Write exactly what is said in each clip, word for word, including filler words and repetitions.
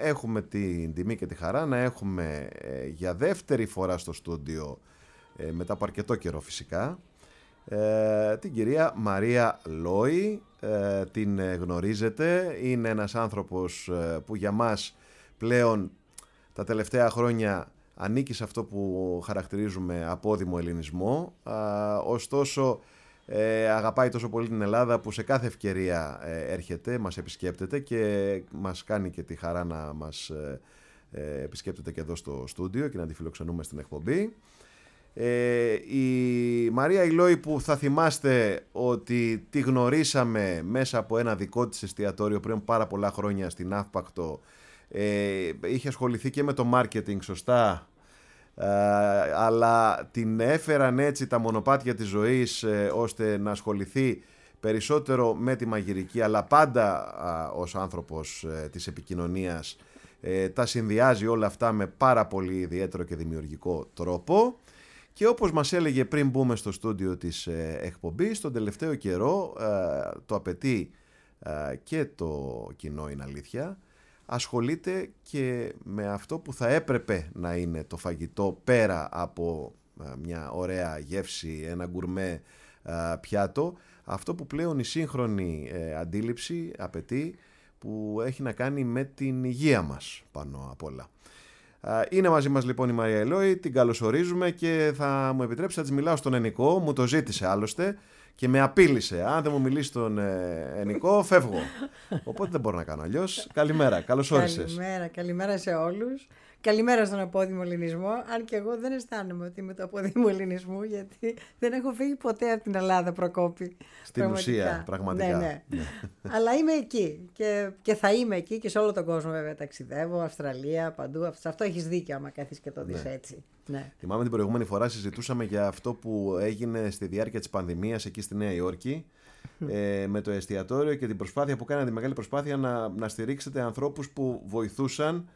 έχουμε την τιμή και τη χαρά να έχουμε ε, για δεύτερη φορά στο στούντιο, ε, μετά από αρκετό καιρό φυσικά, ε, την κυρία Μαρία Λόη. Ε, την γνωρίζετε, είναι ένας άνθρωπος ε, που για μας πλέον τα τελευταία χρόνια ανήκει σε αυτό που χαρακτηρίζουμε απόδημο ελληνισμό. Ε, ωστόσο ε, αγαπάει τόσο πολύ την Ελλάδα που σε κάθε ευκαιρία ε, έρχεται, μας επισκέπτεται και μας κάνει και τη χαρά να μας ε, ε, επισκέπτεται και εδώ στο στούντιο και να τη φιλοξενούμε στην εκπομπή. Ε, η Μαρία Λόη, που θα θυμάστε ότι τη γνωρίσαμε μέσα από ένα δικό της εστιατόριο πριν πάρα πολλά χρόνια στην Αύπακτο, ε, είχε ασχοληθεί και με το μάρκετινγκ σωστά, ε, αλλά την έφεραν έτσι τα μονοπάτια της ζωής ε, ώστε να ασχοληθεί περισσότερο με τη μαγειρική, αλλά πάντα ε, ως άνθρωπος ε, της επικοινωνίας ε, τα συνδυάζει όλα αυτά με πάρα πολύ ιδιαίτερο και δημιουργικό τρόπο. Και όπως μας έλεγε πριν μπούμε στο στούντιο της ε, εκπομπής, τον τελευταίο καιρό ε, το απαιτεί ε, και το κοινό, είναι αλήθεια, ασχολείται και με αυτό που θα έπρεπε να είναι το φαγητό πέρα από ε, μια ωραία γεύση, ένα γκουρμέ ε, πιάτο, αυτό που πλέον η σύγχρονη ε, αντίληψη απαιτεί, που έχει να κάνει με την υγεία μας πάνω απ' όλα. Είναι μαζί μας λοιπόν η Μαρία Λόη, την καλωσορίζουμε και θα μου επιτρέψει να της μιλάω στον Ενικό, μου το ζήτησε άλλωστε και με απείλησε. Αν δεν μου μιλήσει στον Ενικό, φεύγω. Οπότε δεν μπορώ να κάνω αλλιώς. Καλημέρα, καλώς όρισες. Καλημέρα, καλημέρα σε όλους. Καλημέρα στον απόδημο ελληνισμό. Αν και εγώ δεν αισθάνομαι ότι είμαι το απόδημο ελληνισμού, γιατί δεν έχω φύγει ποτέ από την Ελλάδα, Προκόπη. Στην πραγματικά. ουσία, πραγματικά. Ναι, ναι. ναι. Αλλά είμαι εκεί και, και θα είμαι εκεί και σε όλο τον κόσμο, βέβαια. Ταξιδεύω, Αυστραλία, παντού. Σε αυτό έχεις δίκιο, άμα κάθεις και το δεις ναι. έτσι. Ναι. Θυμάμαι την προηγούμενη φορά συζητούσαμε για αυτό που έγινε στη διάρκεια της πανδημίας εκεί στη Νέα Υόρκη. ε, με το εστιατόριο και την προσπάθεια που κάνατε, τη μεγάλη προσπάθεια να, να στηρίξετε ανθρώπους που βοηθούσαν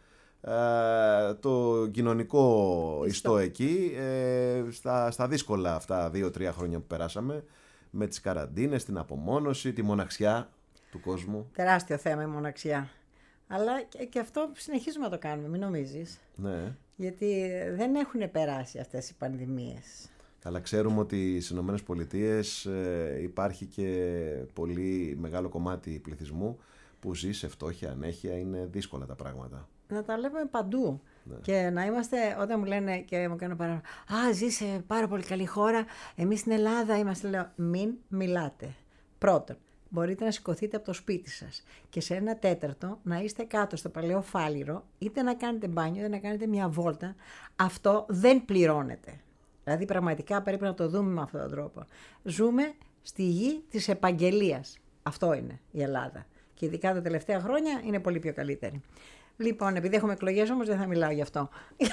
Uh, το κοινωνικό ιστό εκεί ε, στα, στα δύσκολα αυτά δύο-τρία χρόνια που περάσαμε, με τις καραντίνες, την απομόνωση, τη μοναξιά του κόσμου. Τεράστιο θέμα η μοναξιά. Αλλά και, και αυτό συνεχίζουμε να το κάνουμε, μην νομίζεις. Ναι. Γιατί δεν έχουν περάσει αυτές οι πανδημίες. Καλά, ξέρουμε ότι στις Ηνωμένες Πολιτείες ε, υπάρχει και πολύ μεγάλο κομμάτι πληθυσμού που ζει σε φτώχεια, ανέχεια, είναι δύσκολα τα πράγματα. Να τα λέμε παντού. Ναι. Και να είμαστε, όταν μου λένε και μου κάνουν παράδειγμα, α, ζει σε πάρα πολύ καλή χώρα, εμείς στην Ελλάδα είμαστε, λέω, μην μιλάτε. Πρώτον, μπορείτε να σηκωθείτε από το σπίτι σας και σε ένα τέταρτο να είστε κάτω στο παλαιό Φάληρο, είτε να κάνετε μπάνιο, είτε να κάνετε μια βόλτα. Αυτό δεν πληρώνεται. Δηλαδή πραγματικά πρέπει να το δούμε με αυτόν τον τρόπο. Ζούμε στη γη της επαγγελίας. Αυτό είναι η Ελλάδα. Και ειδικά τα τελευταία χρόνια είναι πολύ πιο καλύτερη. Λοιπόν, επειδή έχουμε εκλογές όμως δεν θα μιλάω γι' αυτό.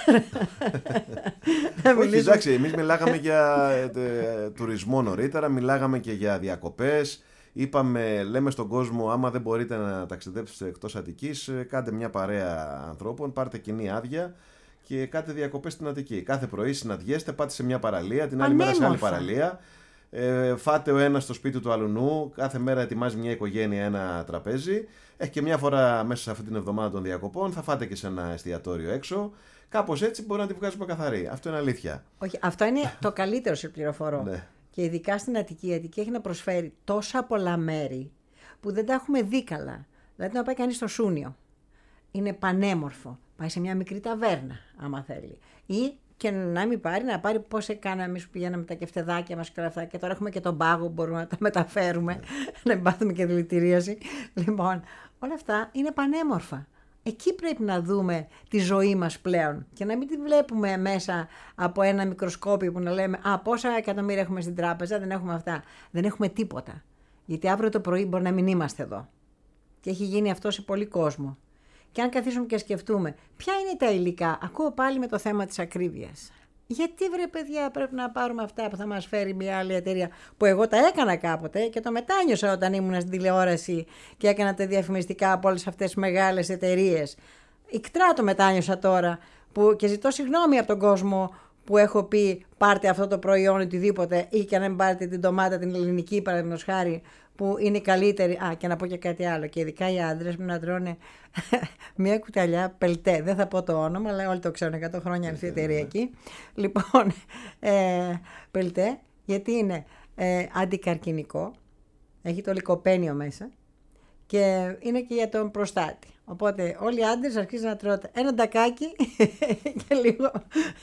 Όχι, εντάξει, εμείς μιλάγαμε για ε, τουρισμό νωρίτερα, μιλάγαμε και για διακοπές. Είπαμε, λέμε στον κόσμο, άμα δεν μπορείτε να ταξιδέψετε εκτός Αττικής, κάντε μια παρέα ανθρώπων, πάρτε κοινή άδεια και κάντε διακοπές στην Αττική. Κάθε πρωί συναντιέστε, πάτε σε μια παραλία, την άλλη μέρα σε άλλη παραλία. Ε, φάτε ο ένας στο σπίτι του αλουνού, κάθε μέρα ετοιμάζει μια οικογένεια ένα τραπέζι. Έχει και μια φορά μέσα σε αυτή την εβδομάδα των διακοπών θα φάτε και σε ένα εστιατόριο έξω. Κάπως έτσι μπορεί να τη βγάζουμε καθαρή. Αυτό είναι αλήθεια. Όχι, αυτό είναι το καλύτερο, σε πληροφορώ. Ναι. Και ειδικά στην Αττική. Η Αττική έχει να προσφέρει τόσα πολλά μέρη που δεν τα έχουμε δει καλά. Δηλαδή να πάει κανείς στο Σούνιο. Είναι πανέμορφο. Πάει σε μια μικρή ταβέρνα, άμα θέλει. Ή και να μην πάρει, να πάρει πώς έκανα εμείς που πηγαίναμε τα κεφτεδάκια μας και όλα αυτά. Και τώρα έχουμε και τον πάγο που μπορούμε να τα μεταφέρουμε, να μην πάθουμε και δηλητηρίαση. Λοιπόν, όλα αυτά είναι πανέμορφα. Εκεί πρέπει να δούμε τη ζωή μας πλέον και να μην τη βλέπουμε μέσα από ένα μικροσκόπιο που να λέμε «Α, πόσα εκατομμύρια έχουμε στην τράπεζα, δεν έχουμε αυτά». Δεν έχουμε τίποτα. Γιατί αύριο το πρωί μπορεί να μην είμαστε εδώ. Και έχει γίνει αυτό σε πολύ κόσμο. Και αν καθίσουμε και σκεφτούμε ποια είναι τα υλικά, ακούω πάλι με το θέμα της ακρίβειας. Γιατί βρε παιδιά πρέπει να πάρουμε αυτά που θα μας φέρει μια άλλη εταιρεία, που εγώ τα έκανα κάποτε και το μετάνιωσα όταν ήμουν στην τηλεόραση και έκανα τα διαφημιστικά από όλες αυτές τις μεγάλες εταιρείες. Ικτρά το μετάνιωσα τώρα που, και ζητώ συγγνώμη από τον κόσμο που έχω πει πάρτε αυτό το προϊόν οτιδήποτε ή και να μην πάρετε την ντομάτα την ελληνική παραδείγματος χάρη, που είναι οι καλύτεροι. Α, και να πω και κάτι άλλο. Και ειδικά οι άντρες μου να τρώνε μια κουταλιά πελτέ. Δεν θα πω το όνομα, αλλά όλοι το ξέρουν. εκατό χρόνια αυτή η εταιρεία εκεί. Λοιπόν, ε, πελτέ, γιατί είναι ε, αντικαρκινικό. Έχει το λικοπένιο μέσα. Και είναι και για τον προστάτη. Οπότε όλοι οι άντρες αρχίζουν να τρώτε ένα ντακάκι και λίγο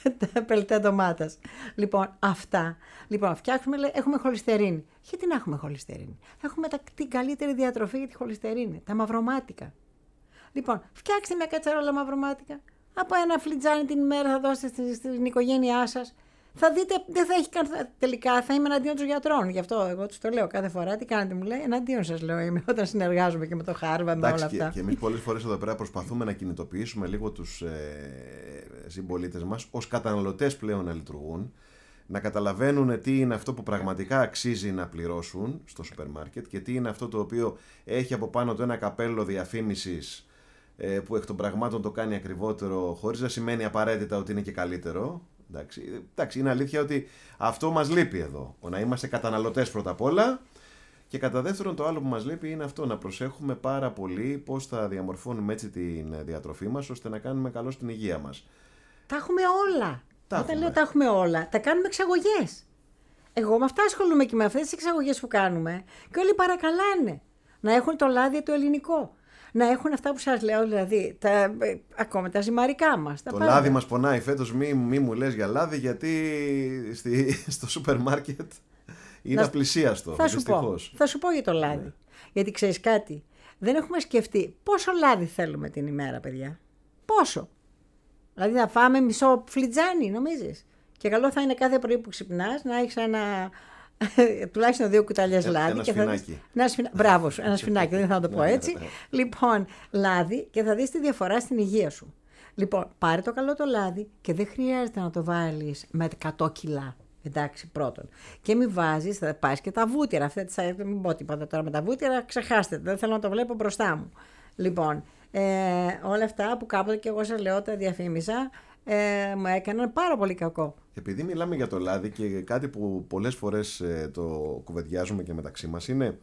πελτέ ντομάτας. Λοιπόν, αυτά. Λοιπόν, φτιάχνουμε, λέει, έχουμε χολυστερίνη. Γιατί να έχουμε χολυστερίνη? Έχουμε τα, την καλύτερη διατροφή για τη χολυστερίνη, τα μαυρομάτικα. Λοιπόν, φτιάξτε μια κατσαρόλα μαυρομάτικα. Από ένα φλιτζάνι την ημέρα θα δώσετε στην, στην οικογένειά σας. Θα δείτε, δεν θα έχει καν, τελικά θα είμαι εναντίον των γιατρών. Γι' αυτό εγώ τους το λέω κάθε φορά. Τι κάνετε, μου λέει, εναντίον σας λέω είμαι όταν συνεργάζομαι και με το Χάρβαρντ με όλα αυτά. Και, και εμείς πολλές φορές εδώ πέρα προσπαθούμε να κινητοποιήσουμε λίγο τους ε, συμπολίτες μας ως καταναλωτές πλέον να λειτουργούν, να καταλαβαίνουν τι είναι αυτό που πραγματικά αξίζει να πληρώσουν στο σούπερ μάρκετ και τι είναι αυτό το οποίο έχει από πάνω το ένα καπέλο διαφήμισης ε, που εκ των πραγμάτων το κάνει ακριβότερο, χωρίς να σημαίνει απαραίτητα ότι είναι και καλύτερο. Εντάξει, εντάξει, είναι αλήθεια ότι αυτό μας λείπει εδώ. Να είμαστε καταναλωτές πρώτα απ' όλα. Και κατά δεύτερον, το άλλο που μας λείπει είναι αυτό, να προσέχουμε πάρα πολύ πώς θα διαμορφώνουμε έτσι τη διατροφή μας, ώστε να κάνουμε καλό στην υγεία μας. Τα έχουμε όλα. Τα Όταν έχουμε. λέω τα έχουμε όλα, τα κάνουμε εξαγωγές. Εγώ με αυτά ασχολούμαι και με αυτές τις εξαγωγές που κάνουμε. Και όλοι παρακαλάνε να έχουν το λάδι το ελληνικό. Να έχουν αυτά που σας λέω, δηλαδή, τα, ε, ακόμα τα ζυμαρικά μας. Τα το πάντα. λάδι μας πονάει φέτος, μη, μη μου λες για λάδι, γιατί στη, στο σούπερ μάρκετ είναι Να, απλησίαστο. Θα σου, πω, θα σου πω για το λάδι. Ναι. Γιατί ξέρεις κάτι, δεν έχουμε σκεφτεί πόσο λάδι θέλουμε την ημέρα, παιδιά. Πόσο. Δηλαδή να φάμε μισό φλιτζάνι, νομίζεις? Και καλό θα είναι κάθε πρωί που ξυπνάς να έχεις ένα... τουλάχιστον δύο κουταλιές ε, λάδι. Ένα και σφινάκι. Θα δεις... ένα σφινα... Μπράβο σου, ένα σφινάκι, δεν θα το πω έτσι. Λοιπόν, λάδι και θα δεις τη διαφορά στην υγεία σου. Λοιπόν, πάρε το καλό το λάδι και δεν χρειάζεται να το βάλεις με εκατό κιλά. Εντάξει, πρώτον. Και μην βάζεις, θα πάρεις και τα βούτυρα. Αυτά τις, μην πω τίποτα τώρα με τα βούτυρα, ξεχάστε. Δεν θέλω να το βλέπω μπροστά μου. Λοιπόν, ε, όλα αυτά που κάποτε και εγώ σας λέω, τα διαφήμισα, ε, μου έκαναν πάρα πολύ κακό. Επειδή μιλάμε για το λάδι και κάτι που πολλές φορές ε, το κουβεντιάζουμε και μεταξύ μας, είναι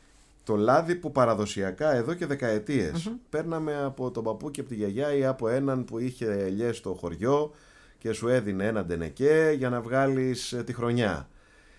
το λάδι που παραδοσιακά εδώ και δεκαετίες mm-hmm. παίρναμε από τον παππού και από τη γιαγιά ή από έναν που είχε ελιές στο χωριό και σου έδινε ένα ντενεκέ για να βγάλεις ε, τη χρονιά.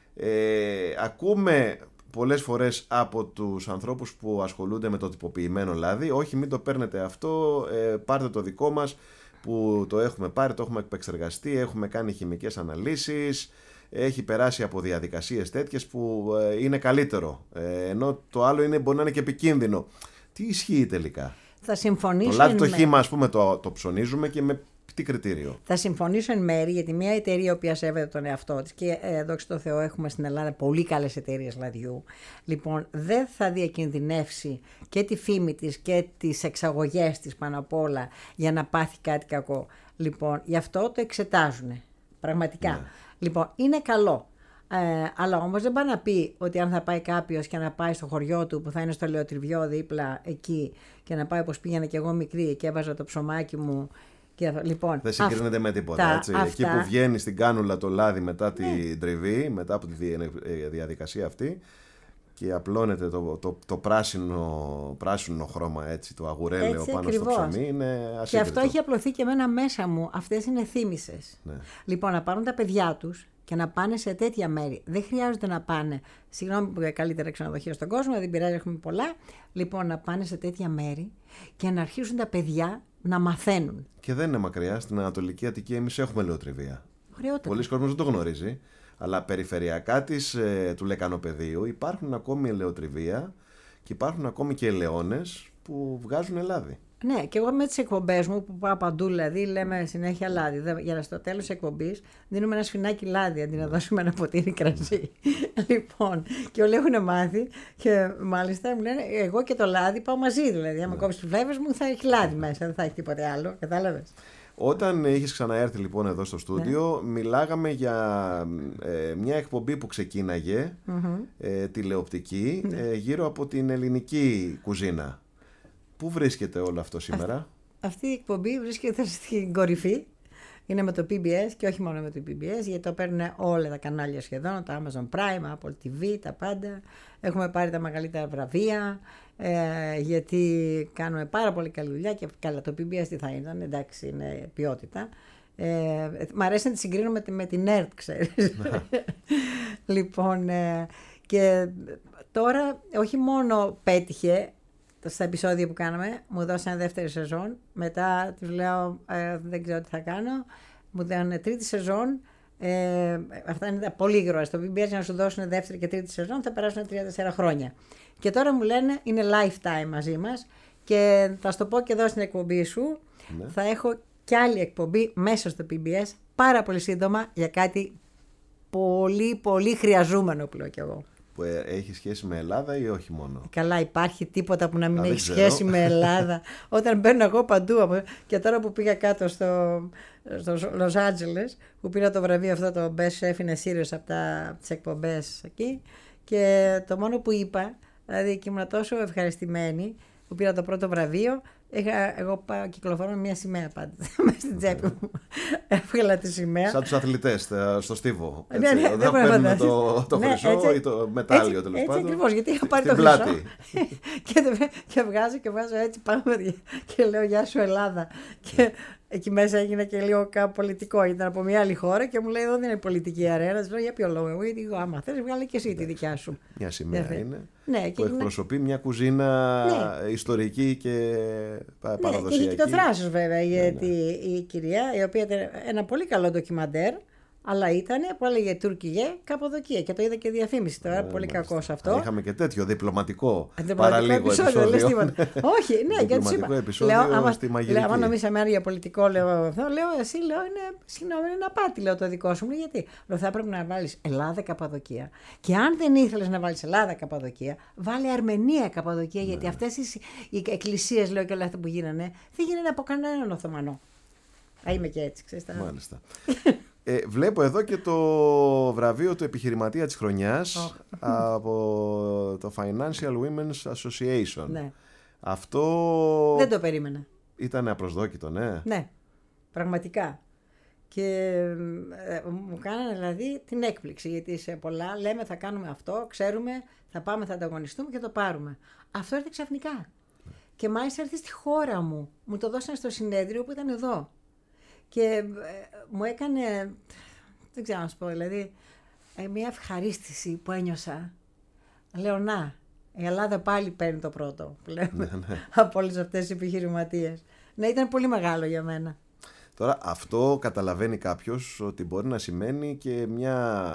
Ε, ακούμε πολλές φορές από τους ανθρώπους που ασχολούνται με το τυποποιημένο λάδι, όχι, μην το παίρνετε αυτό, ε, πάρτε το δικό μας που το έχουμε πάρει, το έχουμε επεξεργαστεί, έχουμε κάνει χημικές αναλύσεις, έχει περάσει από διαδικασίες τέτοιες που ε, είναι καλύτερο, ε, ενώ το άλλο είναι, μπορεί να είναι και επικίνδυνο. Τι ισχύει τελικά? Θα συμφωνήσω. Το λάδι το εν χύμα, ας πούμε, το, το ψωνίζουμε και με τι κριτήριο? Θα συμφωνήσω εν μέρη, γιατί μια εταιρεία η οποία σέβεται τον εαυτό της και ε, δόξα τω Θεώ έχουμε στην Ελλάδα πολύ καλές εταιρείες λαδιού, λοιπόν δεν θα διακινδυνεύσει και τη φήμη της και τις εξαγωγές της πάνω απ' όλα για να πάθει κάτι κακό. Λοιπόν, γι' αυτό το εξετάζουν. Πραγματικά. Ναι. Λοιπόν, είναι καλό. Ε, αλλά όμως δεν πάει να πει ότι αν θα πάει κάποιος και να πάει στο χωριό του που θα είναι στο Λεωτριβιό δίπλα εκεί και να πάει όπως πήγαινα και εγώ μικρή και έβαζα το ψωμάκι μου. Λοιπόν, δεν συγκρίνεται με τίποτα. Έτσι. Αυτά. Εκεί που βγαίνει στην κάνουλα το λάδι μετά ναι. την τριβή, μετά από τη διαδικασία αυτή και απλώνεται το, το, το πράσινο, πράσινο χρώμα, έτσι, το αγουρέλαιο έτσι, πάνω ακριβώς. Στο ψωμί, είναι ασύγκριτο. Και αυτό έχει απλωθεί και εμένα μέσα μου. Αυτές είναι θύμησες. Ναι. Λοιπόν, να πάρουν τα παιδιά τους και να πάνε σε τέτοια μέρη. Δεν χρειάζεται να πάνε, συγγνώμη που για καλύτερα ξενοδοχεία στον κόσμο, δεν πειράζει, έχουμε πολλά. Λοιπόν, να πάνε σε τέτοια μέρη και να αρχίσουν τα παιδιά να μαθαίνουν. Και δεν είναι μακριά. Στην Ανατολική Αττική εμείς έχουμε λεωτριβία. Πολλοί κόσμος δεν το γνωρίζει. Αλλά περιφερειακά της, ε, του Λεκανοπεδίου υπάρχουν ακόμη ελαιοτριβία και υπάρχουν ακόμη και ελαιώνες που βγάζουν λάδι. Ναι, και εγώ με τις εκπομπές μου που πάω παντού, δηλαδή λέμε συνέχεια λάδι. Για να στο τέλος της εκπομπής δίνουμε ένα σφινάκι λάδι αντί να δώσουμε ένα ποτήρι κρασί. Λοιπόν, και όλοι έχουν μάθει και μάλιστα μου λένε εγώ και το λάδι πάω μαζί. Δηλαδή, άμα κόψει τις φλέβες μου θα έχει λάδι μέσα, δεν θα έχει τίποτε άλλο. Κατάλαβες? Όταν είχες ξαναέρθει λοιπόν εδώ στο στούντιο, ναι. μιλάγαμε για ε, μια εκπομπή που ξεκίναγε, mm-hmm. ε, τηλεοπτική, mm-hmm. ε, γύρω από την ελληνική κουζίνα. Πού βρίσκεται όλο αυτό σήμερα? Αυτή, αυτή η εκπομπή βρίσκεται στην κορυφή. είναι με το πι μπι ες και όχι μόνο με το πι μπι ες, γιατί το παίρνουν όλα τα κανάλια σχεδόν, το Amazon Prime, Apple τι βι, τα πάντα. Έχουμε πάρει τα μεγαλύτερα βραβεία, ε, γιατί κάνουμε πάρα πολύ καλή δουλειά και καλά το πι μπι ες τι θα ήταν, εντάξει είναι ποιότητα. Ε, μ' αρέσει να τη συγκρίνω με, με την ΕΡΤ, ξέρεις. Λοιπόν, ε, και τώρα όχι μόνο πέτυχε στα επεισόδια που κάναμε, μου δώσανε δεύτερη σεζόν, μετά τους λέω ε, δεν ξέρω τι θα κάνω, μου δώσανε τρίτη σεζόν, ε, αυτά είναι πολύ γρήγορα, στο πι μπι ες για να σου δώσουν δεύτερη και τρίτη σεζόν θα περάσουν τρία τέσσερα χρόνια. Και τώρα μου λένε είναι lifetime μαζί μας και θα σου το πω και εδώ στην εκπομπή σου, ναι. Θα έχω και άλλη εκπομπή μέσα στο πι μπι ες πάρα πολύ σύντομα για κάτι πολύ πολύ χρειαζόμενο που λέω κι εγώ. Που έχει σχέση με Ελλάδα ή όχι μόνο? Καλά, υπάρχει τίποτα που να μην Α, έχει σχέση με Ελλάδα. Όταν μπαίνω εγώ παντού και τώρα που πήγα κάτω στο, στο Λος Άντζελες που πήρα το βραβείο αυτό το Best Chef in a Series από τις εκπομπές εκεί και το μόνο που είπα, δηλαδή και ήμουν τόσο ευχαριστημένη που πήρα το πρώτο βραβείο, είχα, εγώ πάω κυκλοφορώ με μια σημαία πάντα μέσα στην τσέπη μου. Έβγαλα τη σημαία. Σαν τους αθλητές στο στίβο. Ναι, ναι, όταν παίρνουν το, το ναι, χρυσό έτσι, ή το μετάλλιο τέλος πάντων. Έτσι ακριβώς, γιατί είχα πάρει το χρυσό. και, και βγάζω και βγάζω έτσι πάμε και λέω γεια σου Ελλάδα. Και εκεί μέσα έγινε και λίγο κάπου πολιτικό. Ήταν από μια άλλη χώρα και μου λέει εδώ δεν είναι πολιτική αρένα. Λέω για ποιο λόγο. Εγώ γιατί εγώ άμα θες βγάλε και εσύ τη δικιά σου. Μια σημαία δεν είναι. Ναι, που εκπροσωπεί μια κουζίνα ναι. ιστορική και παραδοσιακή. Ναι, και έχει και το θράσος βέβαια, γιατί ναι, ναι. η κυρία, η οποία ήταν ένα πολύ καλό ντοκιμαντέρ, αλλά ήταν που έλεγε Τουρκιγέ Καπαδοκία και το είδα και διαφήμιση τώρα, ναι, πολύ ναι, κακό σε αυτό. Είχαμε και τέτοιο διπλωματικό παραλίγο επεισόδιο. επεισόδιο. Όχι, ναι, γιατί σου είπα. Επεισόδιο λέω, άμα, στη λέω, άμα νομίζαμε για πολιτικό, λέω αυτό, λέω εσύ, λέω, είναι, συγγνώμη, είναι ένα πάτη, λέω το δικό σου. Μου γιατί. Λέω, θα έπρεπε να βάλεις Ελλάδα Καπαδοκία. Και αν δεν ήθελες να βάλεις Ελλάδα Καπαδοκία, βάλε Αρμενία Καπαδοκία, ναι. Γιατί αυτές οι, οι εκκλησίες, λέω και όλα αυτά που γίνανε, δεν γίνανε από κανέναν Οθωμανό. Α, είμαι και έτσι, ξέρεις. Μάλιστα. Ε, βλέπω εδώ και το βραβείο του επιχειρηματία της χρονιάς oh. από το Financial Women's Association. Ναι. Αυτό... Δεν το περίμενα. Ήταν απροσδόκητο, ναι. Ναι, πραγματικά. Και ε, μου κάνανε δηλαδή την έκπληξη, γιατί σε πολλά λέμε θα κάνουμε αυτό, ξέρουμε, θα πάμε, θα ανταγωνιστούμε και το πάρουμε. Αυτό έρθει ξαφνικά. Mm. Και μάλιστα έρθει στη χώρα μου. Μου το δώσανε στο συνέδριο που ήταν εδώ. Και ε, μου έκανε, δεν ξέρω να σου πω, δηλαδή, ε, μια ευχαρίστηση που ένιωσα. Λέω, να, η Ελλάδα πάλι παίρνει το πρώτο, που λέμε, ναι, ναι. από όλες αυτές τις επιχειρηματίες. Ναι, ήταν πολύ μεγάλο για μένα. Τώρα, αυτό καταλαβαίνει κάποιος ότι μπορεί να σημαίνει και μια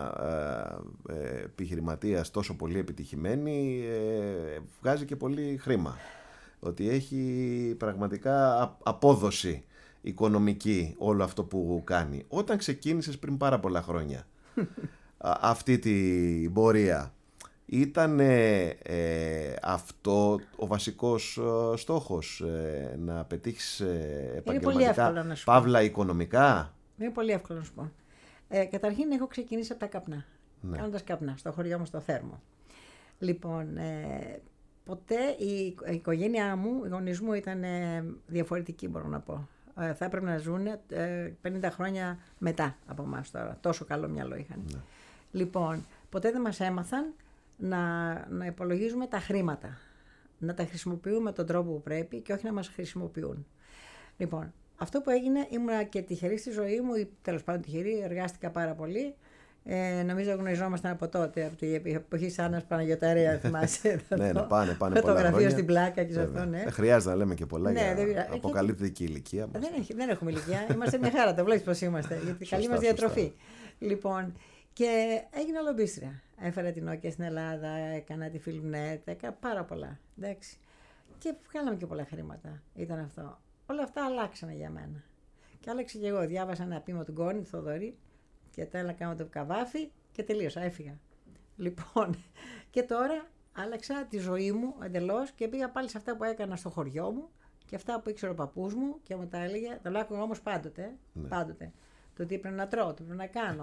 ε, ε, επιχειρηματίας τόσο πολύ επιτυχημένη ε, βγάζει και πολύ χρήμα. Ότι έχει πραγματικά απόδοση οικονομική όλο αυτό που κάνει. Όταν ξεκίνησες πριν πάρα πολλά χρόνια αυτή την πορεία, ήταν ε, αυτό ο βασικός ε, στόχος, ε, να πετύχεις ε, επαγγελματικά, παύλα οικονομικά? Είναι πολύ εύκολο να σου πω. Ε, καταρχήν έχω ξεκινήσει από τα καπνά, ναι. κάνοντας καπνά στο χωριό μου στο Θέρμο. Λοιπόν, ε, ποτέ η, η οικογένειά μου, οι γονείς μου ήταν ε, διαφορετικοί, μπορώ να πω. Ε, θα έπρεπε να ζουν ε, πενήντα χρόνια μετά από εμάς τώρα. Τόσο καλό μυαλό είχαν. Ναι. Λοιπόν, ποτέ δεν μας έμαθαν να, να υπολογίζουμε τα χρήματα. Να τα χρησιμοποιούμε τον τρόπο που πρέπει και όχι να μας χρησιμοποιούν. Λοιπόν, αυτό που έγινε, ήμουν και τυχερή στη ζωή μου, ή τέλος πάντων τυχερή, εργάστηκα πάρα πολύ. Ε, νομίζω γνωριζόμασταν από τότε, από την εποχή της Άννας Παναγιωταρέα, θυμάσαι. Ναι, ναι, πάνε, πάνε πολλά χρόνια. Φωτογραφία στην πλάκα και σε αυτό, ναι. Δεν χρειάζεται να λέμε και πολλά, ναι, για δεν... αποκαλύπτει και η ηλικία μας. Δεν, έχει, δεν έχουμε ηλικία, είμαστε μια χαρά, το βλέπεις πώς είμαστε, γιατί καλή μας διατροφή. Σωστά. Λοιπόν, και έγινα λομπίστρια. Έφερα την Nokia στην Ελλάδα, έκανα τη Filmnet, έκανα πάρα πολλά, εντάξει. Και βγάλαμε και πολλά χρήματα, ήταν αυτό. Όλα αυτά αλλάξανε για μένα. Και άλλαξε και εγώ, διάβασα ένα ποίημα του Γκόνη, του Θοδωρή, και τέλα κάνω το καβάφι και τελείωσα, έφυγα. Λοιπόν, και τώρα άλλαξα τη ζωή μου εντελώς και πήγα πάλι σε αυτά που έκανα στο χωριό μου και αυτά που ήξερε ο παππούς μου και μου τα έλεγε, το λέω όμως πάντοτε, ναι. πάντοτε. Το τι πρέπει να τρώω, το πρέπει να κάνω.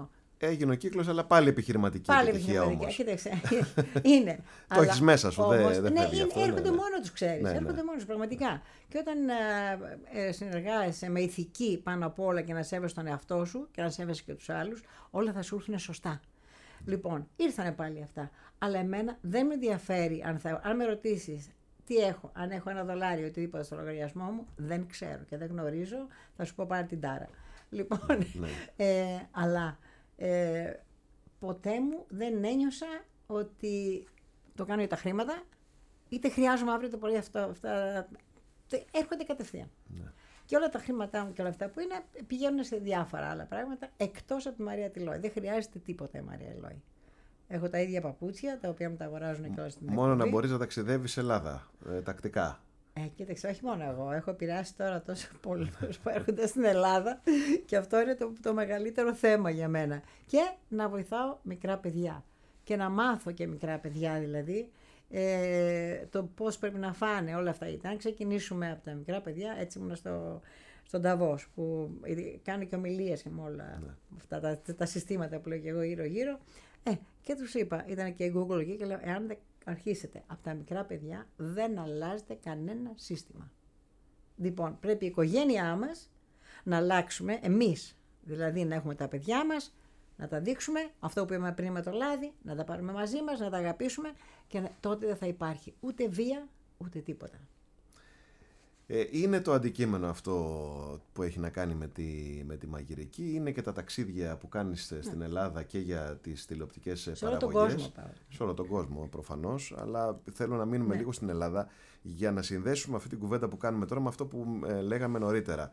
Έγινε ο κύκλος, αλλά πάλι επιχειρηματική πάλι επιτυχία όμως. Κοίταξε, είναι. Το έχεις μέσα σου, όμως, δεν δε ναι, φεύγει είναι, αυτό. έρχονται ναι, ναι. μόνο τους, ξέρεις. Ναι, ναι. Έρχονται μόνο τους, πραγματικά. Και όταν ε, ε, συνεργάζεσαι με ηθική πάνω απ' όλα και να σέβεσαι τον εαυτό σου και να σέβεσαι και τους άλλους, όλα θα σου έρθουν σωστά. Λοιπόν, ήρθανε πάλι αυτά. Αλλά εμένα δεν με ενδιαφέρει αν, θα, αν με ρωτήσεις τι έχω, αν έχω ένα δολάριο ή οτιδήποτε στο λογαριασμό μου, δεν ξέρω και δεν γνωρίζω, θα σου πω πάρε την τάρα. Λοιπόν, Ναι. ε, αλλά ε, ποτέ μου δεν ένιωσα ότι το κάνω για τα χρήματα, είτε χρειάζομαι αύριο το πρωί αυτό, αυτά, έρχονται κατευθείαν. Ναι. Και όλα τα χρήματά μου και όλα αυτά που είναι πηγαίνουν σε διάφορα άλλα πράγματα, εκτός από τη Μαρία τη Λόη. Δεν χρειάζεται τίποτα η Μαρία Λόη. Έχω τα ίδια παπούτσια, τα οποία μου τα αγοράζουν και όλα στην Μόνο εκπομπή. να μπορείς να ταξιδεύεις Ελλάδα, ε, τακτικά. Ε, κοίταξε, όχι μόνο εγώ. Έχω επηρεάσει τώρα τόσο πολλούς που έρχονται στην Ελλάδα και αυτό είναι το, το μεγαλύτερο θέμα για μένα. Και να βοηθάω μικρά παιδιά. Και να μάθω και μικρά παιδιά δηλαδή ε, το πώς πρέπει να φάνε όλα αυτά. Γιατί αν ξεκινήσουμε από τα μικρά παιδιά, έτσι ήμουν στο, στον Νταβός που κάνω και ομιλίες και με όλα ναι. αυτά τα, τα συστήματα που λέω και εγώ γύρω-γύρω. Ε, και τους είπα, ήταν και η Google εκεί και λέω, εάν δεν αρχίσετε από τα μικρά παιδιά, δεν αλλάζετε κανένα σύστημα. Λοιπόν, πρέπει η οικογένειά μας να αλλάξουμε, εμείς, δηλαδή να έχουμε τα παιδιά μας, να τα δείξουμε, αυτό που είπαμε πριν με το λάδι, να τα πάρουμε μαζί μας, να τα αγαπήσουμε και να, τότε δεν θα υπάρχει ούτε βία, ούτε τίποτα. Ε, είναι το αντικείμενο αυτό που έχει να κάνει με τη, με τη μαγειρική, είναι και τα ταξίδια που κάνεις ναι. στην Ελλάδα και για τις τηλεοπτικές σε παραγωγές. Σε όλο τον κόσμο πάω. Σε όλο τον κόσμο προφανώς, αλλά θέλω να μείνουμε ναι. λίγο στην Ελλάδα για να συνδέσουμε αυτή την κουβέντα που κάνουμε τώρα με αυτό που ε, λέγαμε νωρίτερα.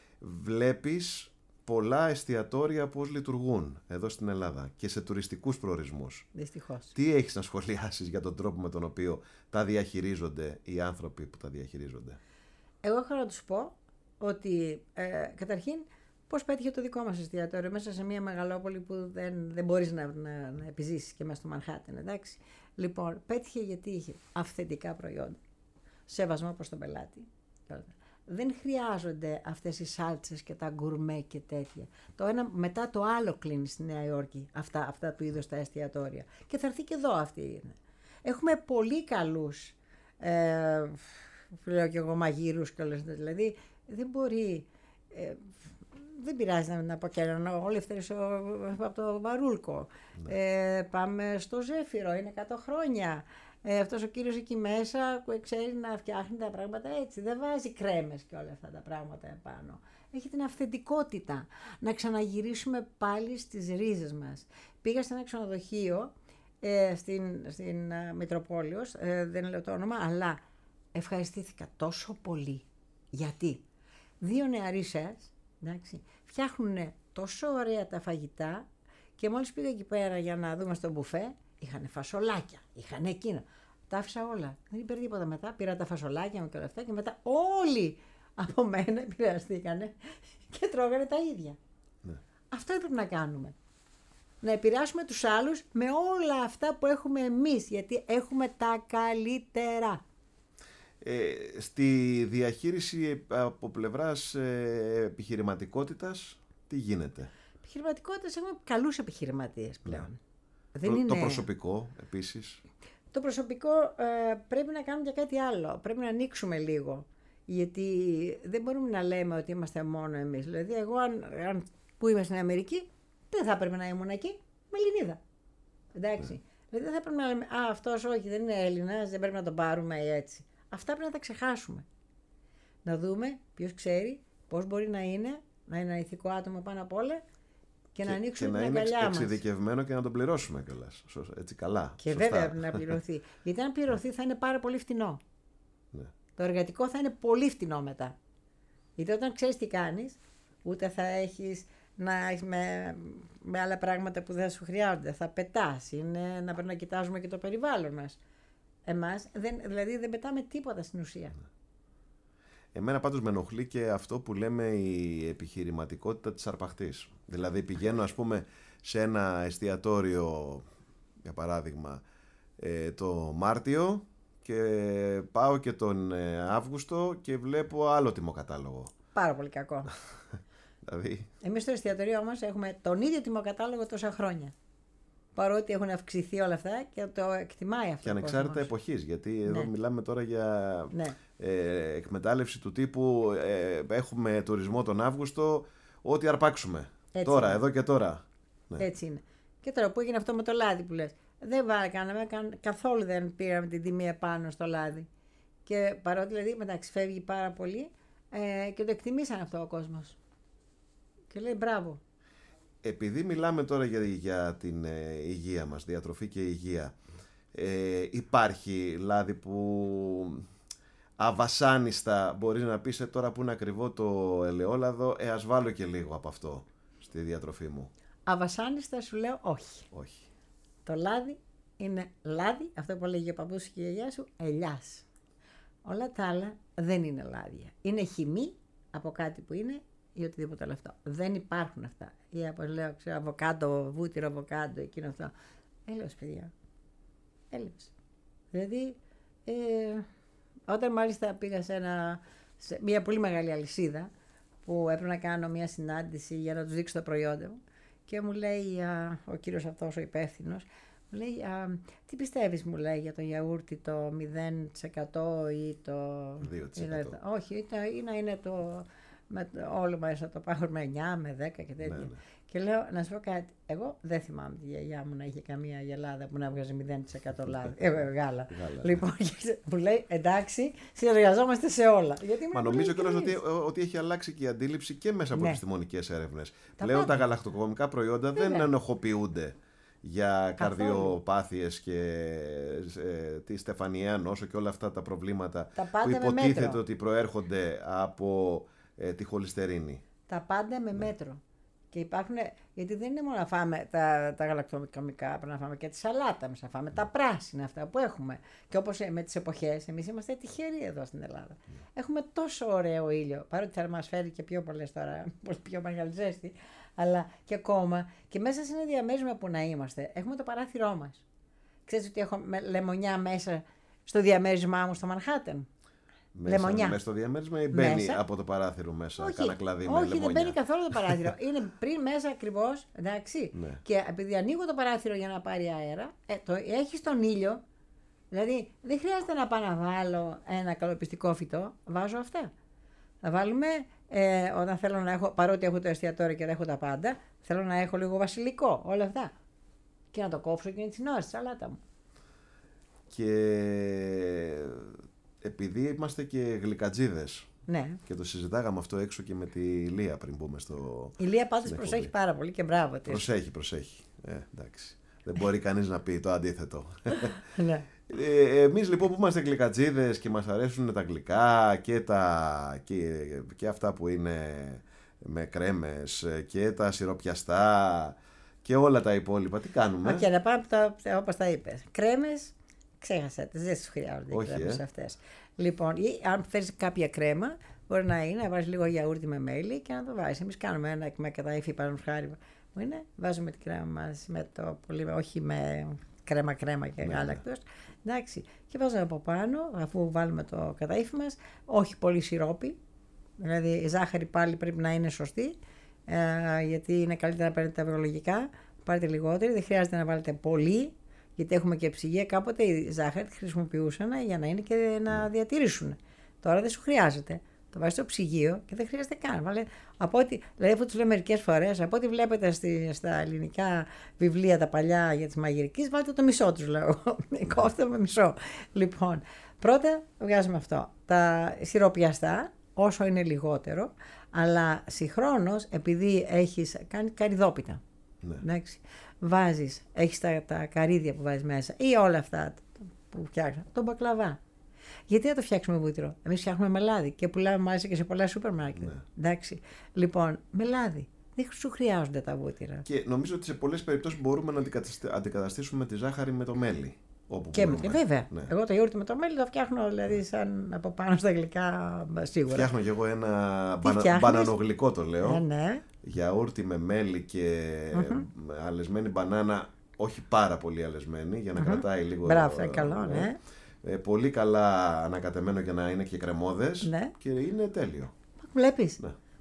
Βλέπεις πολλά εστιατόρια πώς λειτουργούν εδώ στην Ελλάδα και σε τουριστικούς προορισμούς. Δυστυχώς. Τι έχεις να σχολιάσεις για τον τρόπο με τον οποίο τα διαχειρίζονται οι άνθρωποι που τα διαχειρίζονται? Εγώ έχω να τους πω ότι ε, καταρχήν πώς πέτυχε το δικό μας εστιατόριο μέσα σε μια μεγαλόπολη που δεν, δεν μπορείς να, να, να επιζήσεις και μέσα στο Μανχάτεν, εντάξει. Λοιπόν, πέτυχε γιατί είχε αυθεντικά προϊόντα, σεβασμό προς τον πελάτη. Δεν χρειάζονται αυτές οι σάλτσες και τα γκουρμέ και τέτοια. Το ένα μετά το άλλο κλείνει στη Νέα Υόρκη αυτά, αυτά του είδους τα εστιατόρια. Και θα έρθει και εδώ αυτή είναι. Έχουμε πολύ καλούς... Ε, λέω και εγώ μαγείρους και όλες, δηλαδή δεν μπορεί, ε, δεν πειράζει να, να πω και όλοι αυτές από το Βαρούλκο, ναι. ε, πάμε στο Ζέφυρο, είναι εκατό χρόνια, ε, αυτός ο κύριος εκεί μέσα ξέρει να φτιάχνει τα πράγματα έτσι, δεν βάζει κρέμες και όλα αυτά τα πράγματα επάνω. Έχει την αυθεντικότητα, να ξαναγυρίσουμε πάλι στις ρίζες μας. Πήγα σε ένα ξενοδοχείο ε, στην, στην uh, Μητροπόλεως, ε, δεν λέω το όνομα, αλλά ευχαριστήθηκα τόσο πολύ. Γιατί δύο νεαροί σεφς, εντάξει, φτιάχνουν τόσο ωραία τα φαγητά και μόλις πήγα εκεί πέρα για να δούμε στο μπουφέ, είχαν φασολάκια, είχαν εκείνα. Τα άφησα όλα. Δεν είπε τίποτα μετά. Πήρα τα φασολάκια μου και όλα αυτά και μετά όλοι από μένα επηρεαστήκανε και τρώγανε τα ίδια. Ναι. Αυτό έπρεπε να κάνουμε. Να επηρεάσουμε τους άλλους με όλα αυτά που έχουμε εμείς, γιατί έχουμε τα καλύτερα. Ε, στη διαχείριση από πλευράς ε, επιχειρηματικότητας, τι γίνεται? Επιχειρηματικότητας, έχουμε καλούς επιχειρηματίες πλέον. Ναι. Δεν το, είναι... το προσωπικό επίσης. Το προσωπικό ε, πρέπει να κάνουμε και κάτι άλλο. Πρέπει να ανοίξουμε λίγο. Γιατί δεν μπορούμε να λέμε ότι είμαστε μόνο εμείς. Δηλαδή, εγώ αν, αν που είμαι στην Αμερική, δεν θα έπρεπε να ήμουν εκεί με Ελληνίδα. Εντάξει. Ναι. Δηλαδή, δεν θα έπρεπε να λέμε, α, αυτός όχι, δεν είναι Έλληνας, δεν πρέπει να τον πάρουμε έτσι. Αυτά πρέπει να τα ξεχάσουμε. Να δούμε ποιος ξέρει πώς μπορεί να είναι, να είναι ένα ηθικό άτομο πάνω απ' όλα και, και να ανοίξουμε την αγκαλιά μας. Και να είναι εξειδικευμένο και να τον πληρώσουμε κιόλας. Έτσι καλά. Και σωστά. Βέβαια να πληρωθεί. Γιατί αν πληρωθεί θα είναι πάρα πολύ φτηνό. Ναι. Το εργατικό θα είναι πολύ φτηνό μετά. Γιατί όταν ξέρεις τι κάνεις, ούτε θα έχεις να έχεις με, με άλλα πράγματα που δεν σου χρειάζονται. Θα πετάς. Είναι να πρέπει να κοιτάζουμε και το περιβάλλον μας. Εμάς, δεν, δηλαδή δεν πετάμε τίποτα στην ουσία. Εμένα πάντως με ενοχλεί και αυτό που λέμε η επιχειρηματικότητα της αρπαχτής. Δηλαδή πηγαίνω ας πούμε σε ένα εστιατόριο, για παράδειγμα, ε, το Μάρτιο και πάω και τον ε, Αύγουστο και βλέπω άλλο τιμοκατάλογο. Πάρα πολύ κακό. Δηλαδή... Εμείς στο εστιατορίο όμως έχουμε τον ίδιο τιμοκατάλογο τόσα χρόνια. Παρότι έχουν αυξηθεί όλα αυτά και το εκτιμάει αυτό. Και ανεξάρτητα εποχής, γιατί εδώ ναι. μιλάμε τώρα για ναι. ε, εκμετάλλευση του τύπου ε, έχουμε τουρισμό τον Αύγουστο, ό,τι αρπάξουμε. Έτσι τώρα, είναι. Εδώ και τώρα. Ναι. Έτσι είναι. Και τώρα που έγινε αυτό με το λάδι που λες, δεν βάλαμε, καθόλου δεν πήραμε την τιμή επάνω στο λάδι. Και παρότι δηλαδή μεταξύ φεύγει πάρα πολύ ε, και το εκτιμήσαν αυτό ο κόσμος. Και λέει μπράβο. Επειδή μιλάμε τώρα για, για την ε, υγεία μας, διατροφή και υγεία, ε, υπάρχει λάδι που αβασάνιστα μπορείς να πεις τώρα που είναι ακριβό το ελαιόλαδο, ε, ας βάλω και λίγο από αυτό στη διατροφή μου. Αβασάνιστα σου λέω όχι. Όχι. Το λάδι είναι λάδι, αυτό που λέγει ο παππούς και η γιαγιά σου, ελιάς. Όλα τα άλλα δεν είναι λάδια. Είναι χυμή από κάτι που είναι ή οτιδήποτε άλλο αυτό. Δεν υπάρχουν αυτά. Ή όπως λέω, ξέρω, αβοκάντο, βούτυρο αβοκάντο, εκείνο αυτό. Έλεος, παιδιά. Έλεος. Δηλαδή, ε, όταν μάλιστα πήγα σε, ένα, σε μια πολύ μεγάλη αλυσίδα που έπρεπε να κάνω μια συνάντηση για να τους δείξω τα προϊόντα μου και μου λέει α, ο κύριος αυτός, ο υπεύθυνος, μου λέει, α, τι πιστεύεις, μου λέει, για το γιαούρτι το μηδέν τοις εκατό ή το... δύο τοις εκατό. Όχι, ή να είναι το... Με όλο μέσα το πάω με εννιά, με δέκα και τέτοια. Ναι, ναι. Και λέω, να σου πω κάτι, εγώ δεν θυμάμαι τη γιαγιά μου να είχε καμία γελάδα που να βγάζει μηδέν τοις εκατό λάδι, ε, γάλα. γάλα. Λοιπόν, μου λέει, εντάξει, συνεργαζόμαστε σε όλα. Γιατί Μα νομίζω κιόλας ότι, ότι έχει αλλάξει και η αντίληψη και μέσα από ναι. επιστημονικές έρευνες. Τα Πλέον πάντα. Τα γαλακτοκομικά προϊόντα Βέβαια. δεν ενοχοποιούνται για καρδιοπάθειες και ε, τη στεφανιαία νόσο και όλα αυτά τα προβλήματα τα που υποτίθεται ότι προέρχονται από ε, τη χολυστερίνη. Τα πάντα με ναι. μέτρο. Και υπάρχουν, γιατί δεν είναι μόνο να φάμε τα, τα γαλακτοκομικά, πρέπει να φάμε και τη σαλάτα, να φάμε ναι. τα πράσινα αυτά που έχουμε. Και όπως με τις εποχές, εμείς είμαστε τυχεροί εδώ στην Ελλάδα. Ναι. Έχουμε τόσο ωραίο ήλιο, παρότι θα μας φέρει και πιο πολλές τώρα, πολύ πιο μεγάλη ζέστη, αλλά και ακόμα και μέσα σε ένα διαμέρισμα που να είμαστε, έχουμε το παράθυρό μας. Ξέρεις ότι έχω λεμονιά μέσα στο διαμέρισμά μου στο Μανχάτεν. Μέσα, μέσα στο διαμέρισμα ή μπαίνει μέσα. Από το παράθυρο μέσα, όχι, κάνα κλαδί με όχι, λεμονιά. Δεν μπαίνει καθόλου το παράθυρο. Είναι πριν μέσα ακριβώς, εντάξει. Ναι. Και επειδή ανοίγω το παράθυρο για να πάρει αέρα, ε, το έχει στον ήλιο. Δηλαδή δεν χρειάζεται να πάω να βάλω ένα καλοπιστικό φυτό, βάζω αυτά. Θα βάλουμε, ε, όταν θέλω να έχω, παρότι έχω το εστιατόριο και έχω τα πάντα, θέλω να έχω λίγο βασιλικό, όλα αυτά. Και να το κόψω και την ώρα στη σαλάτα μου. Και... επειδή είμαστε και γλυκατζίδες ναι. και το συζητάγαμε αυτό έξω και με τη Λία πριν μπούμε στο... Η Λία πάντως προσέχει πάρα πολύ και μπράβο της. Προσέχει, προσέχει. Ε, εντάξει. Δεν μπορεί κανείς να πει το αντίθετο. ναι. ε, εμείς λοιπόν που είμαστε γλυκατζίδες και μας αρέσουν τα γλυκά και, τα, και, και αυτά που είναι με κρέμες και τα σιροπιαστά και όλα τα υπόλοιπα, τι κάνουμε? Και να πάμε όπως τα είπες. Κρέμες... Ξέχασα τις, δεν σου χρειάζονται οι κρέμες ε. αυτές. Λοιπόν, ή αν θέλεις κάποια κρέμα, μπορεί να είναι να βάζεις λίγο γιαούρτι με μέλι και να το βάζεις. Εμείς κάνουμε ένα με καταήφι παραμφχάρι μου είναι, βάζουμε την κρέμα μας με το πολύ, όχι με κρέμα κρέμα και ναι. γάλακτος. Εντάξει, και βάζουμε από πάνω, αφού βάλουμε το καταήφι μας, όχι πολύ σιρόπι, δηλαδή η ζάχαρη πάλι πρέπει να είναι σωστή, ε, γιατί είναι καλύτερα να παίρνετε τα βιολογικά, πάρετε λιγότερη, δεν χρειάζεται να βάλετε πολύ. Γιατί έχουμε και ψυγεία, κάποτε η ζάχαρη τη χρησιμοποιούσαν για να είναι και να διατηρήσουν. Τώρα δεν σου χρειάζεται. Το βάζεις στο ψυγείο και δεν χρειάζεται καν. Βάλε, από ό,τι, δηλαδή, αφού τους λέω μερικές φορές, από ό,τι βλέπετε στη, στα ελληνικά βιβλία τα παλιά για τις μαγειρικές, βάλτε το μισό τους, λέω. Κόφτε με μισό. Λοιπόν, πρώτα βγάζουμε αυτό. Τα σιροπιαστά, όσο είναι λιγότερο, αλλά συγχρόνως, επειδή έχεις κάνει καρυδόπιτα. Ναι. Εντάξει. Βάζεις, έχεις τα, τα καρύδια που βάζεις μέσα ή όλα αυτά που φτιάχνεις, τον μπακλαβά. Γιατί να το φτιάξουμε βούτυρο? Εμείς φτιάχνουμε με λάδι και πουλάμε μάλιστα και σε πολλά σούπερ μάρκετ. Ναι. Εντάξει. Λοιπόν, με λάδι. Δεν σου χρειάζονται τα βούτυρα. Και νομίζω ότι σε πολλές περιπτώσεις μπορούμε να αντικαταστήσουμε τη ζάχαρη με το μέλι. Όπου και με, βέβαια. Ναι. Εγώ το γιαούρτι με το μέλι το φτιάχνω δηλαδή σαν από πάνω στα γλυκά σίγουρα. Φτιάχνω κι εγώ ένα μπανα, μπανανογλυκό το λέω. Ε, ναι. Γιαούρτι με μέλι και mm-hmm. αλεσμένη μπανάνα, όχι πάρα πολύ αλεσμένη για να mm-hmm. κρατάει λίγο. Μπράβο, καλό, ναι. Ε, πολύ καλά ανακατεμένο για να είναι και κρεμώδες ναι. και είναι τέλειο. Βλέπεις. Ναι.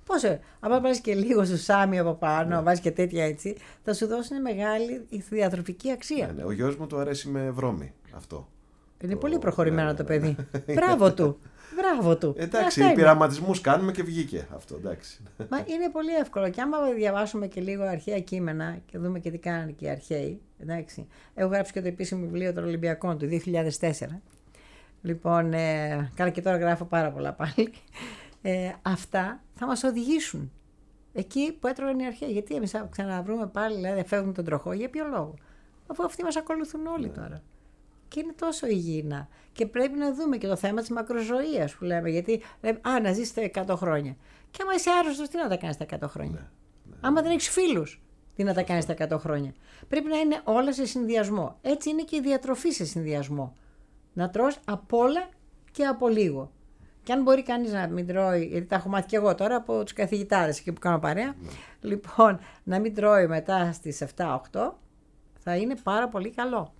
Πόσο, άμα βάζει και λίγο σουσάμι από πάνω, ναι. βάζει και τέτοια έτσι, θα σου δώσουν μεγάλη διατροφική αξία. Ναι, ναι. Ο γιος μου του αρέσει με βρώμη αυτό. Είναι το... πολύ προχωρημένο ναι, ναι, το παιδί. Ναι, ναι. Μπράβο του. Μπράβο του. Εντάξει, πειραματισμούς κάνουμε και βγήκε αυτό. Εντάξει. Μα είναι πολύ εύκολο. Και άμα διαβάσουμε και λίγο αρχαία κείμενα και δούμε και τι κάνανε και οι αρχαίοι. Εντάξει. Έχω γράψει και το επίσημο βιβλίο των Ολυμπιακών του δύο χιλιάδες τέσσερα. Λοιπόν, ε, καλά και τώρα γράφω πάρα πολλά πάλι. Ε, αυτά θα μας οδηγήσουν εκεί που έτρωγαν οι αρχαίοι. Γιατί εμείς θα ξαναβρούμε πάλι, δηλαδή φεύγουν τον τροχό, για ποιο λόγο? Αφού αυτοί μας ακολουθούν όλοι yeah. τώρα. Και είναι τόσο υγιεινά. Και πρέπει να δούμε και το θέμα της μακροζωίας που λέμε. Γιατί λέμε, α, να ζεις εκατό χρόνια. Και άμα είσαι άρρωστος, τι να τα κάνεις τα εκατό χρόνια? Yeah. Yeah. Άμα δεν έχεις φίλους, τι να τα κάνεις τα εκατό χρόνια? Πρέπει να είναι όλα σε συνδυασμό. Έτσι είναι και η διατροφή σε συνδυασμό. Να τρως από όλα και από λίγο. Και αν μπορεί κανείς να μην τρώει, γιατί τα έχω μάθει και εγώ τώρα από τους καθηγητάδες εκεί που κάνω παρέα, yeah. λοιπόν, να μην τρώει μετά στις επτά οκτώ, θα είναι πάρα πολύ καλό.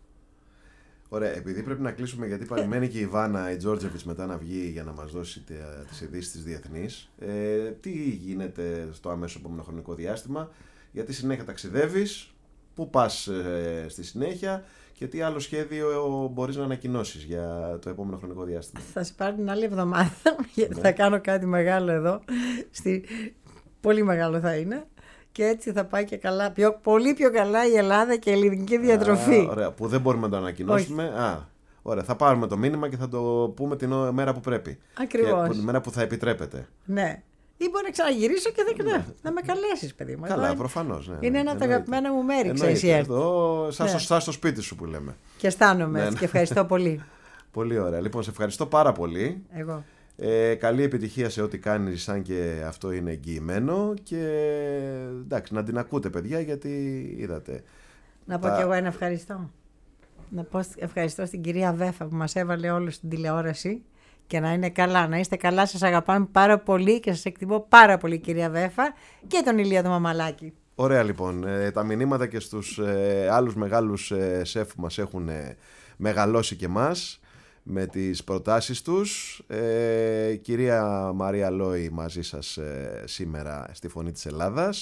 Ωραία, επειδή πρέπει να κλείσουμε, γιατί περιμένει και η Ιβάνα η Τζόρτζεβιτς μετά να βγει για να μας δώσει τις ειδήσεις της διεθνής. Ε, τι γίνεται στο αμέσως επόμενο χρονικό διάστημα, γιατί συνέχεια ταξιδεύεις, πού πας ε, στη συνέχεια και τι άλλο σχέδιο μπορείς να ανακοινώσεις για το επόμενο χρονικό διάστημα? Θα σε πάρει την άλλη εβδομάδα, γιατί ναι. θα κάνω κάτι μεγάλο εδώ, στη... πολύ μεγάλο θα είναι. Και έτσι θα πάει και καλά, πιο, πολύ πιο καλά η Ελλάδα και η ελληνική διατροφή. Α, ωραία, που δεν μπορούμε να το ανακοινώσουμε. Α, ωραία, θα πάρουμε το μήνυμα και θα το πούμε την μέρα που πρέπει. Ακριβώς. Την μέρα που θα επιτρέπετε. Ναι. Ή μπορεί να ξαναγυρίσω και δεν ναι. να με καλέσεις, παιδί μου. Καλά, προφανώς. Ναι, είναι ναι, ένα από τα αγαπημένα μου μέρη, ξέρεις. Εδώ, σαν ναι. στο, στο σπίτι σου που λέμε. Και αισθάνομαι ναι, έτσι και ευχαριστώ πολύ. Πολύ ωραία. Λοιπόν, σε ευχαριστώ πάρα πολύ. Εγώ. Ε, καλή επιτυχία σε ό,τι κάνεις, σαν και αυτό είναι εγγυημένο. Και εντάξει, να την ακούτε, παιδιά, γιατί είδατε. Να πω τα... κι εγώ ένα ευχαριστώ. Να πω ευχαριστώ στην κυρία Βέφα που μας έβαλε όλους στην τηλεόραση. Και να είναι καλά, να είστε καλά, σας αγαπάμε πάρα πολύ και σας εκτιμώ πάρα πολύ, κυρία Βέφα, και τον Ηλία τον Μαμαλάκη. Ωραία, λοιπόν. Ε, τα μηνύματα και στους ε, άλλους μεγάλους ε, σεφ μας έχουν ε, μεγαλώσει και μας με τις προτάσεις τους. Ε, κυρία Μαρία Λόη μαζί σας ε, σήμερα στη Φωνή της Ελλάδας.